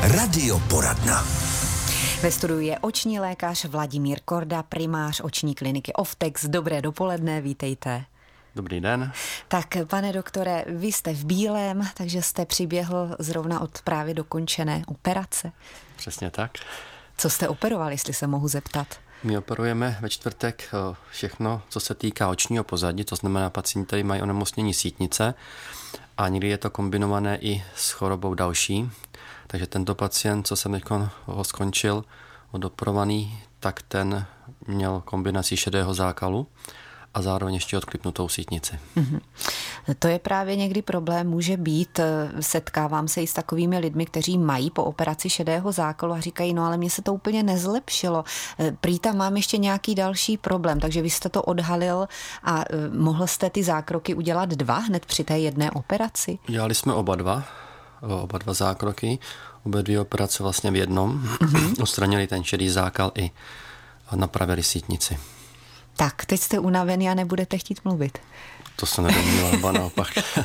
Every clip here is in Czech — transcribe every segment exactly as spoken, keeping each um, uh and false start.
Radioporadna. Ve studiu je oční lékař Vladimír Korda, primář oční kliniky Oftex. Dobré dopoledne, vítejte. Dobrý den. Tak, pane doktore, vy jste v bílém, takže jste přiběhl zrovna od právě dokončené operace. Přesně tak. Co jste operoval, jestli se mohu zeptat? My operujeme ve čtvrtek všechno, co se týká očního pozadí, to znamená pacienti, kteří mají onemocnění sítnice a někdy je to kombinované i s chorobou další. Takže tento pacient, co jsem teď ho skončil, odoperovaný, tak ten měl kombinaci šedého zákalu a zároveň ještě odklipnutou sítnici. Mm-hmm. To je právě někdy problém, může být, setkávám se i s takovými lidmi, kteří mají po operaci šedého zákalu a říkají, no ale mně se to úplně nezlepšilo, prý tam mám ještě nějaký další problém, takže vy jste to odhalil a mohl jste ty zákroky udělat dva hned při té jedné operaci? Dělali jsme oba dva, oba dva zákroky, obě dvě operace vlastně v jednom, mm-hmm. odstranili ten šedý zákal i napravili sítnici. Tak, teď jste unavený a nebudete chtít mluvit. To se nedomněla, ba naopak.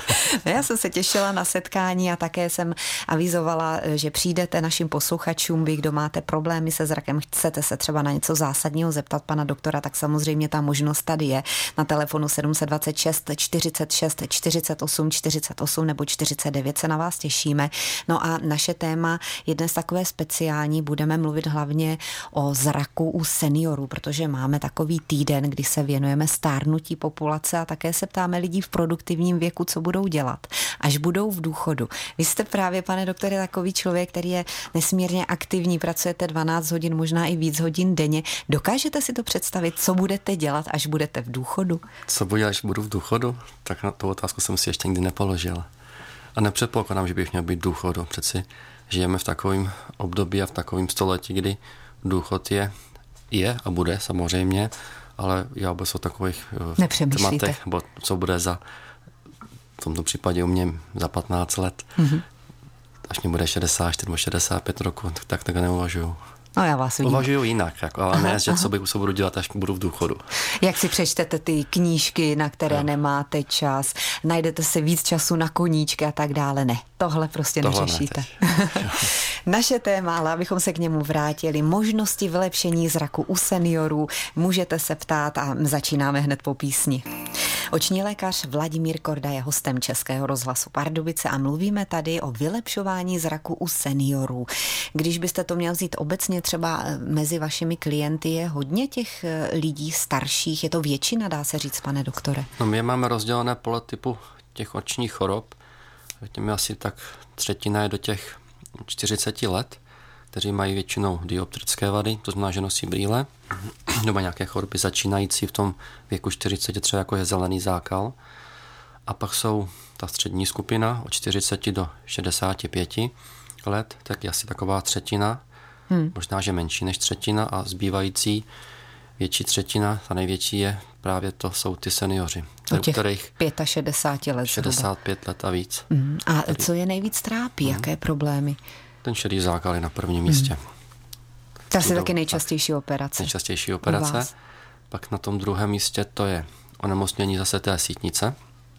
Já jsem se těšila na setkání a také jsem avizovala, že přijdete našim posluchačům, vy, kdo máte problémy se zrakem, chcete se třeba na něco zásadního zeptat pana doktora, tak samozřejmě ta možnost tady je. Na telefonu sedm dva šest, čtyřicet šest, čtyřicet osm, čtyřicet osm nebo čtyřicet devět se na vás těšíme. No a naše téma je dnes takové speciální, budeme mluvit hlavně o zraku u seniorů, protože máme takový týden, kdy se věnujeme stárnutí populace a také se ptáme lidí v produktivním věku, co budou dělat, až budou v důchodu. Vy jste právě, pane doktore, takový člověk, který je nesmírně aktivní, pracujete dvanáct hodin, možná i víc hodin denně. Dokážete si to představit, co budete dělat, až budete v důchodu? Co budu, až budu v důchodu? Tak na tu otázku jsem si ještě nikdy nepoložil. A nepředpokládám, že bych měl být v důchodu. Přeci žijeme v takovém období a v takovém století, kdy důchod je, je a bude samozřejmě, ale já vůbec o takových tématech, nebo co bude za, v tomto případě u mě za patnáct let, mm-hmm. až mě bude šedesát čtyři nebo šedesát pět roku, tak, tak tak neuvažuju. No já vás vidím. Uvažuju jinak, jako, ale aha, ne, že co, bych, co budu dělat, až budu v důchodu. Jak si přečtete ty knížky, na které no. nemáte čas, najdete si víc času na koníčky a tak dále, ne. Tohle prostě tohle neřešíte. Ne Naše téma, ale abychom se k němu vrátili, možnosti vylepšení zraku u seniorů, můžete se ptát a začínáme hned po písni. Oční lékař Vladimír Korda je hostem Českého rozhlasu Pardubice a mluvíme tady o vylepšování zraku u seniorů. Když byste to měl vzít obecně, třeba mezi vašimi klienty je hodně těch lidí starších, je to většina, dá se říct, pane doktore? No my máme rozdělené podle typu těch očních chorob, těmi asi tak třetina je do těch čtyřicet let, kteří mají většinou dioptrické vady, to znamená, že nosí brýle, nebo nějaké choroby začínající v tom věku čtyřicet, třeba jako je zelený zákal. A pak jsou ta střední skupina od čtyřicet do šedesáti pěti let, tak je asi taková třetina, hmm. možná, že menší než třetina a zbývající větší třetina, ta největší je právě to, jsou ty seniori. O těch šedesát pět let. šedesát pět let a víc. Hmm. A tady. Co je nejvíc trápí? Hmm. Jaké problémy? Ten šedý zákal je na prvním místě. Hmm. To je taky nejčastější operace. Nejčastější operace. Pak na tom druhém místě to je onemocnění zase té sítnice.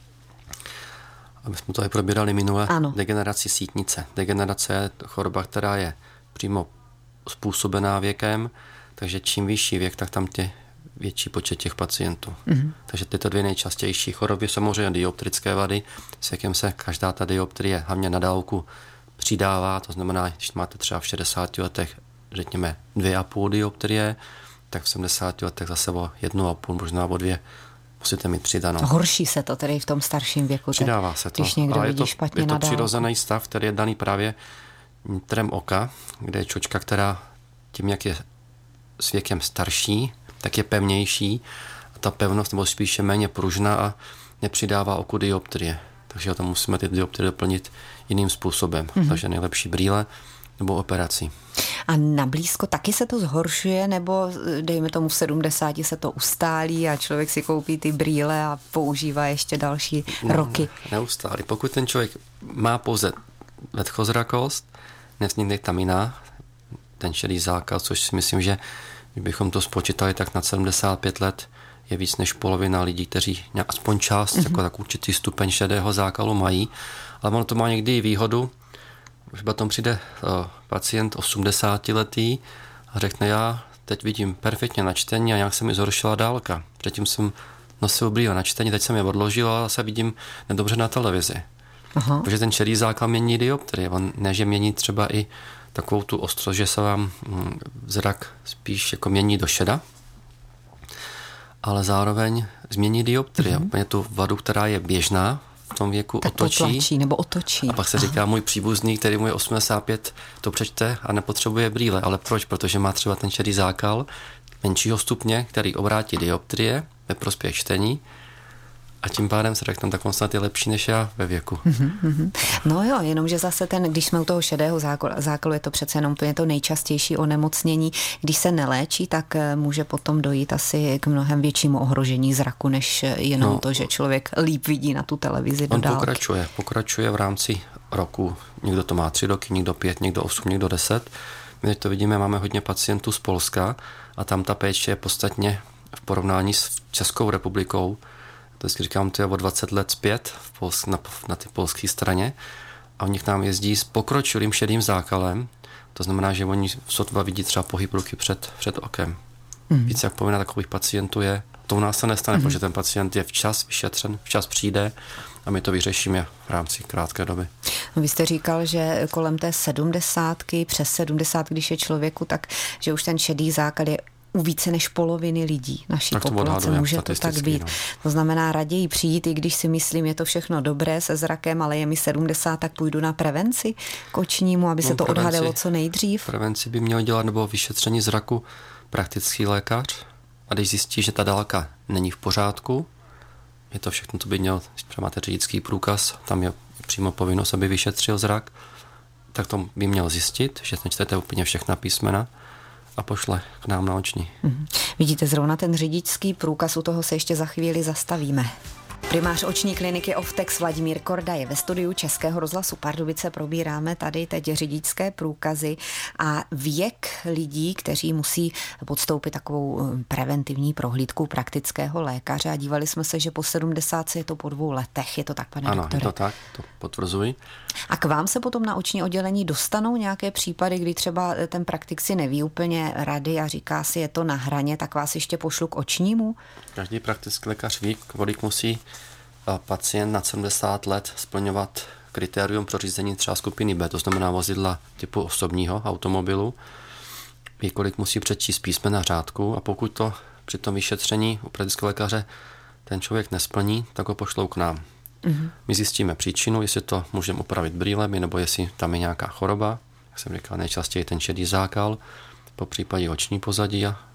Aby jsme to tady probírali minule. Ano. Degeneraci sítnice. Degenerace je choroba, která je přímo způsobená věkem, takže čím vyšší věk, tak tam tě větší počet těch pacientů. Mm-hmm. Takže tyto dvě nejčastější choroby, samozřejmě dioptrické vady, s jakým se každá ta dioptrie hlavně na dálku přidává, to znamená, když máte třeba v šedesáti letech, řekněme, dvě a půl dioptrie, tak v sedmdesáti letech zase o jednu a půl, možná o dvě musíte mít přidanou. Horší se to tedy v tom starším věku. Přidává se to. Když někdo ale vidí je to, špatně je to nadál. přirozený stav, který je daný právě nitrem oka, kde je čočka, která tím, jak je s věkem starší, tak je pevnější a ta pevnost nebo spíše méně pružná a nepřidává oku dioptrie. Takže to musíme ty dioptrie doplnit jiným způsobem. Mm-hmm. Takže nejlepší brýle nebo operací. A na blízko taky se to zhoršuje, nebo dejme tomu v sedmdesáti se to ustálí a člověk si koupí ty brýle a používá ještě další no, roky? Neustálí. Pokud ten člověk má pouze vedchozrakost, nevznikne tam jiná, ten šedý zákal, což si myslím, že kdybychom to spočítali, tak na sedmdesát pět let je víc než polovina lidí, kteří aspoň část, mm-hmm. jako tak určitý stupeň šedého zákalu mají, ale ono to má někdy i výhodu, Už potom přijde uh, pacient osmdesátiletý a řekne, já teď vidím perfektně na čtení a nějak se mi zhoršila dálka. Předtím jsem nosil brýle na čtení, teď jsem je odložil a se vidím nedobře na televizi. Aha. Protože ten šedý zákal mění dioptrie. On ne, že mění třeba i takovou tu ostrost, že se vám hm, zrak spíš jako mění do šeda, ale zároveň změní dioptrie. Mm-hmm. Úplně tu vadu, která je běžná v tom věku, tak otočí. Potlačí nebo otočí. A pak se Aha. říká, můj příbuzný, který mu je osmdesát pět, to přečte a nepotřebuje brýle. Ale proč? Protože má třeba ten šedý zákal menšího stupně, který obrátí dioptrie ve prospěch čtení. A tím pádem se řekne, tak on snad je lepší než já ve věku. Mm-hmm. No jo, jenomže zase ten, když jsme u toho šedého zákalu, zákalu je to přece jenom to, je to nejčastější onemocnění. Když se neléčí, tak může potom dojít asi k mnohem většímu ohrožení zraku, než jenom no, to, že člověk líp vidí na tu televizi do on dálky. pokračuje, pokračuje v rámci roku. Někdo to má tři roky, někdo pět, někdo osm, někdo deset. My to vidíme, máme hodně pacientů z Polska a tam ta péče je podstatně v porovnání s Českou republikou. To vždycky říkám, to je o dvacet let zpět v Polsk, na, na té polské straně a oni k nám jezdí s pokročilým šedým zákalem, to znamená, že oni sotva vidí třeba pohyb ruky před, před okem. Mm. Víc jak povinna takových pacientů je, to u nás se nestane, mm. protože ten pacient je včas vyšetřen, včas přijde a my to vyřešíme v rámci krátké doby. No, vy jste říkal, že kolem té sedmdesátky, přes sedmdesát, když je člověku, tak že už ten šedý zákal je u více než poloviny lidí naší tak to populace, může to tak být. No. To znamená raději přijít, i když si myslím, je to všechno dobré se zrakem, ale je mi sedmdesát, tak půjdu na prevenci k očnímu, aby no, se to prevenci, odhalilo co nejdřív. Prevenci by měl dělat nebo vyšetření zraku praktický lékař a když zjistí, že ta dálka není v pořádku, je to všechno, to by měl, když máte řidičský průkaz, tam je přímo povinnost, aby vyšetřil zrak, tak to by měl zjistit, že nečtete úplně všechna písmena a pošle k nám na oční. Mm. Vidíte, zrovna ten řidičský průkaz, u toho se ještě za chvíli zastavíme. Primář oční kliniky Oftex Vladimír Korda je ve studiu Českého rozhlasu Pardubice. Probíráme tady teď řidičské průkazy a věk lidí, kteří musí podstoupit takovou preventivní prohlídku praktického lékaře a dívali jsme se, že po sedmdesátce je to po dvou letech. Je to tak, pane ano, doktore? Ano, je to tak, to potvrzuji. A k vám se potom na oční oddělení dostanou nějaké případy, kdy třeba ten praktik si neví úplně rady a říká si, je to na hraně, tak vás ještě pošlu k očnímu? Každý praktický lékař ví, kolik musí pacient nad sedmdesát let splňovat kritérium pro řízení třeba skupiny B, to znamená vozidla typu osobního automobilu, ví, kolik musí přečíst písmena řádku a pokud to při tom vyšetření u praktického lékaře ten člověk nesplní, tak ho pošlou k nám. Mm-hmm. My zjistíme příčinu, jestli to můžeme upravit brýlemi, nebo jestli tam je nějaká choroba, jak jsem říkal, nejčastěji ten šedý zákal, po případě oční pozadí a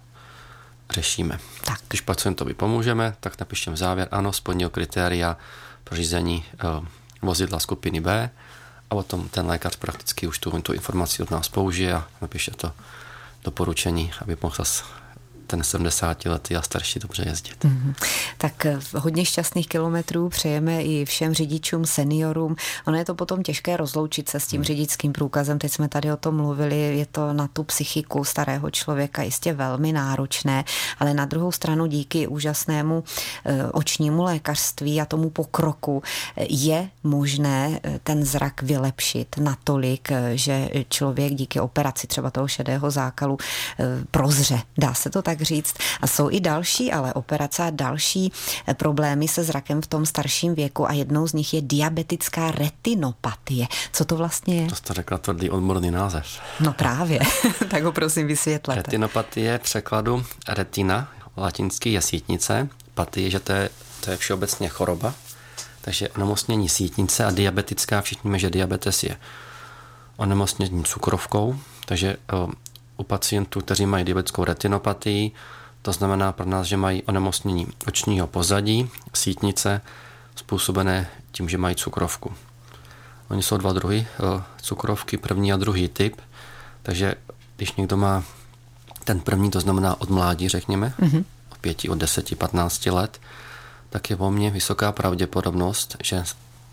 řešíme. Tak. Když pacientovi pomůžeme, tak napíšeme závěr, ano, splnil kritéria pro řízení uh, vozidla skupiny B a potom ten lékař prakticky už tu, tu informaci od nás použije a napíše to doporučení, aby mohl zase ten sedmdesátiletý a starší dobře jezdit. Mm-hmm. Tak hodně šťastných kilometrů přejeme i všem řidičům, seniorům. Ono je to potom těžké rozloučit se s tím mm. řidičským průkazem. Teď jsme tady o tom mluvili, je to na tu psychiku starého člověka jistě velmi náročné, ale na druhou stranu díky úžasnému e, očnímu lékařství a tomu pokroku je možné ten zrak vylepšit natolik, že člověk díky operaci třeba toho šedého zákalu e, prozře. Dá se to tak říct. A jsou i další, ale operace a další problémy se zrakem v tom starším věku a jednou z nich je diabetická retinopatie. Co to vlastně je? To jste řekla tvrdý odborný název. No právě, tak ho prosím vysvětlete. Retinopatie v překladu retina, latinský je sítnice, patie, že to je, to je všeobecně choroba, takže onemocnění sítnice a diabetická, všichni víme, že diabetes je onemocnění cukrovkou, takže u pacientů, kteří mají diabetickou retinopatii, to znamená pro nás, že mají onemocnění očního pozadí, sítnice, způsobené tím, že mají cukrovku. Oni jsou dva druhy cukrovky, první a druhý typ, takže když někdo má ten první, to znamená od mládí, řekněme, mm-hmm. od pěti, od deseti, patnácti let, tak je po mně vysoká pravděpodobnost, že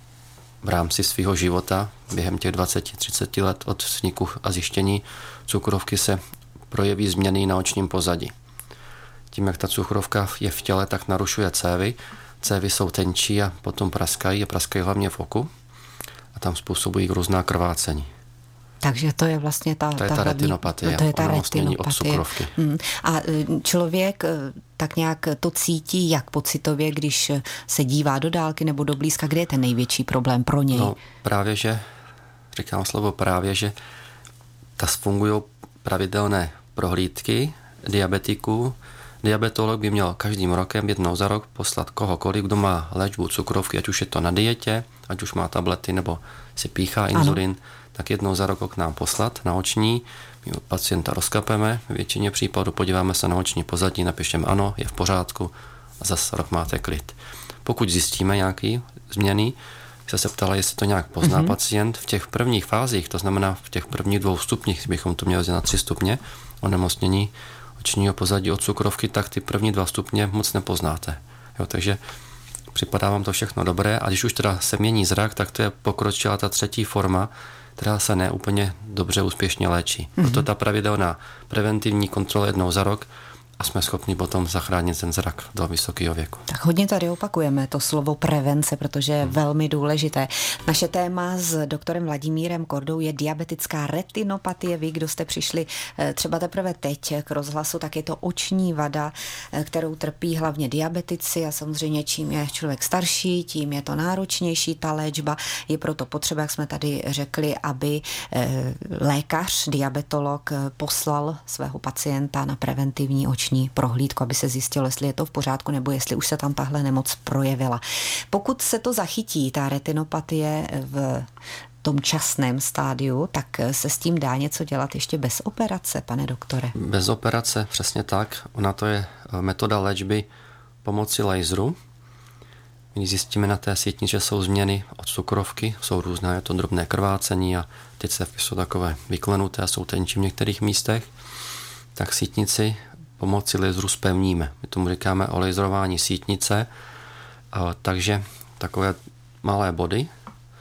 v rámci svého života během těch dvacet třicet let od vzniku a zjištění cukrovky se projeví změny na očním pozadí. Tím, jak ta cukrovka je v těle, tak narušuje cévy. Cévy jsou tenčí a potom praskají a praskají hlavně v oku a tam způsobují různá krvácení. Takže to je vlastně ta... To je ta, ta hlavní, retinopatie, to je ta onemocnění od cukrovky. Hmm. A člověk tak nějak to cítí, jak pocitově, když se dívá do dálky nebo do blízka, kde je ten největší problém pro něj? No právě, že, říkám slovo právě, že ta fungují pravidelné prohlídky diabetiků. Diabetolog by měl každým rokem jednou za rok poslat kohokoliv, kdo má léčbu cukrovky, ať už je to na dietě, ať už má tablety nebo si píchá inzulin, ano. tak jednou za rok k nám poslat na oční. My pacienta rozkapeme, v většině případů podíváme se na oční pozadí, napíšeme ano, je v pořádku a zase rok máte klid. Pokud zjistíme nějaké změny, se se ptala, jestli to nějak pozná mm-hmm. pacient v těch prvních fázích, to znamená v těch prvních dvou stupních, bychom to měli na tři stupně onemocnění očního pozadí od cukrovky, tak ty první dva stupně moc nepoznáte. Jo, takže připadá vám to všechno dobré a když už teda se mění zrak, tak to je pokročila ta třetí forma, která se ne úplně dobře úspěšně léčí. Mm-hmm. Proto ta pravidelná preventivní kontrola jednou za rok a jsme schopni potom zachránit ten zrak do vysokého věku. Tak hodně tady opakujeme to slovo prevence, protože je hmm. velmi důležité. Naše téma s doktorem Vladimírem Kordou je diabetická retinopatie. Vy, kdo jste přišli třeba teprve teď k rozhlasu, tak je to oční vada, kterou trpí hlavně diabetici a samozřejmě čím je člověk starší, tím je to náročnější ta léčba. Je proto potřeba, jak jsme tady řekli, aby lékař, diabetolog poslal svého pacienta na preventivní oční prohlídku, aby se zjistilo, jestli je to v pořádku nebo jestli už se tam tahle nemoc projevila. Pokud se to zachytí, ta retinopatie v tom časném stádiu, tak se s tím dá něco dělat ještě bez operace, pane doktore? Bez operace, přesně tak. Ona to je metoda léčby pomocí laseru. Když zjistíme na té sítni, že jsou změny od cukrovky, jsou různé, je to drobné krvácení a ty cévky jsou takové vyklenuté a jsou tenčí v některých místech, tak sítnici pomocí laseru zpevníme. My tomu říkáme o laserování sítnice, takže takové malé body,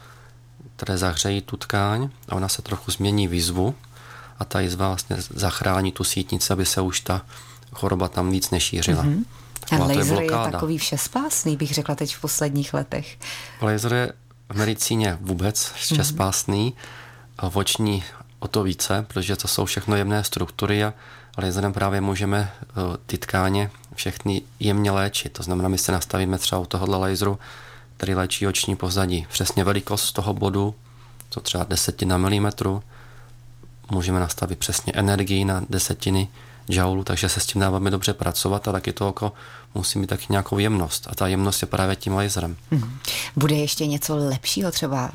které zahřejí tu tkáň a ona se trochu změní výzvu a ta jizva vlastně zachrání tu sítnici, aby se už ta choroba tam víc nešířila. Mm-hmm. A laser je, je takový všespásný, bych řekla teď v posledních letech. Laser je v medicíně vůbec všespásný, mm-hmm. v oční o to více, protože to jsou všechno jemné struktury a laserem právě můžeme ty tkáně všechny jemně léčit. To znamená, my se nastavíme třeba u tohohle laseru, který léčí oční pozadí. Přesně velikost toho bodu, to třeba desetina milimetru, můžeme nastavit přesně energii na desetiny joulů, takže se s tím dáváme dobře pracovat a taky to oko musí mít taky nějakou jemnost. A ta jemnost je právě tím laserem. Hmm. Bude ještě něco lepšího třeba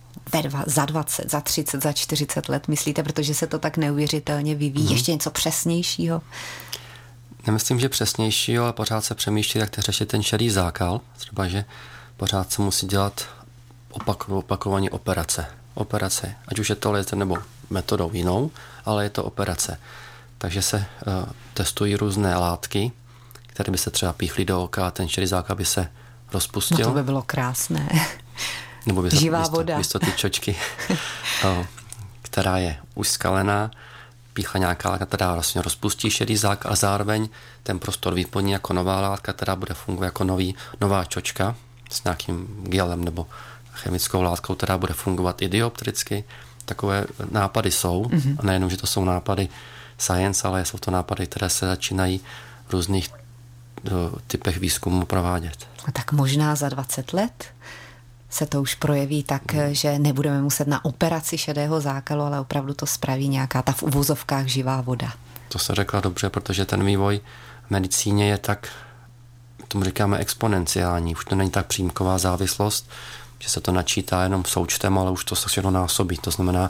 za dvacet, za třicet, za čtyřicet let, myslíte, protože se to tak neuvěřitelně vyvíjí? Hmm. Ještě něco přesnějšího? Nemyslím, že přesnějšího, ale pořád se přemýšlí, jak řešit ten šedý zákal. Třeba, že pořád se musí dělat opak, opakovaně operace. Operace, ať už je to laser nebo metodou jinou, ale je to operace. Takže se uh, testují různé látky, které by se třeba píchly do oka a ten šedý zákal by se rozpustil. No to by bylo krásné. Nebo by živá místo, voda. Místo ty čočky, o, která je uskalená, píchla nějaká látka, která vlastně rozpustí šedý zákal a zároveň ten prostor vyplní jako nová látka, která bude fungovat jako nový, nová čočka s nějakým gelem nebo chemickou látkou, která bude fungovat i dioptricky. Takové nápady jsou. Mm-hmm. A nejenom, že to jsou nápady science, ale jsou to nápady, které se začínají v různých do, typech výzkumu provádět. A tak možná za dvacet let se to už projeví tak, že nebudeme muset na operaci šedého zákalu, ale opravdu to spraví nějaká ta v uvozovkách živá voda. To se řekla dobře, protože ten vývoj v medicíně je tak, tomu říkáme exponenciální. Už to není tak přímková závislost, že se to načítá jenom součtem, ale už to se všechno násobí. To znamená,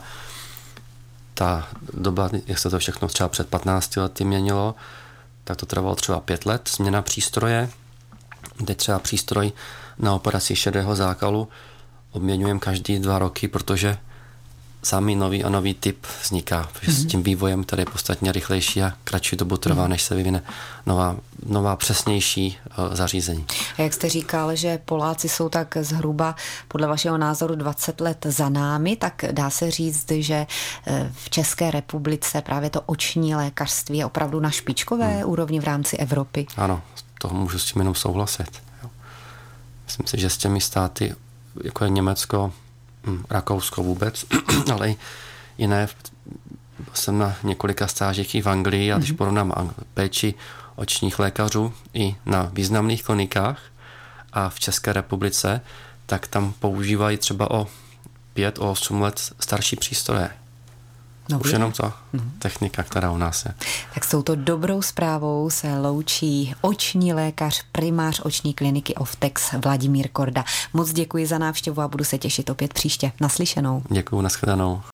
ta doba, jak se to všechno třeba před patnácti lety měnilo, tak to trvalo třeba pět let, změna přístroje. Teď třeba přístroj na operaci šedého zákalu obměňujeme každý dva roky, protože samý nový a nový typ vzniká. Mm-hmm. S tím vývojem, který je podstatně rychlejší a kratší dobu trvá, mm-hmm. než se vyvine nová, nová přesnější uh, zařízení. A jak jste říkal, že Poláci jsou tak zhruba podle vašeho názoru dvacet let za námi, tak dá se říct, že v České republice právě to oční lékařství je opravdu na špičkové hmm. úrovni v rámci Evropy. Ano, toho můžu s tím jenom souhlasit. Jo. Myslím si, že s těmi státy, jako je Německo, Rakousko vůbec, ale jiné. Jsem na několika stážích i v Anglii a když mm-hmm. porovnám péči očních lékařů i na významných klinikách a v České republice, tak tam používají třeba o pět, o osm let starší přístroje. No, už jenom to mm-hmm. technika, která u nás je. Tak s touto dobrou zprávou se loučí oční lékař, primář oční kliniky Oftex Vladimír Korda. Moc děkuji za návštěvu a budu se těšit opět příště. Naslyšenou. Děkuji, nashledanou.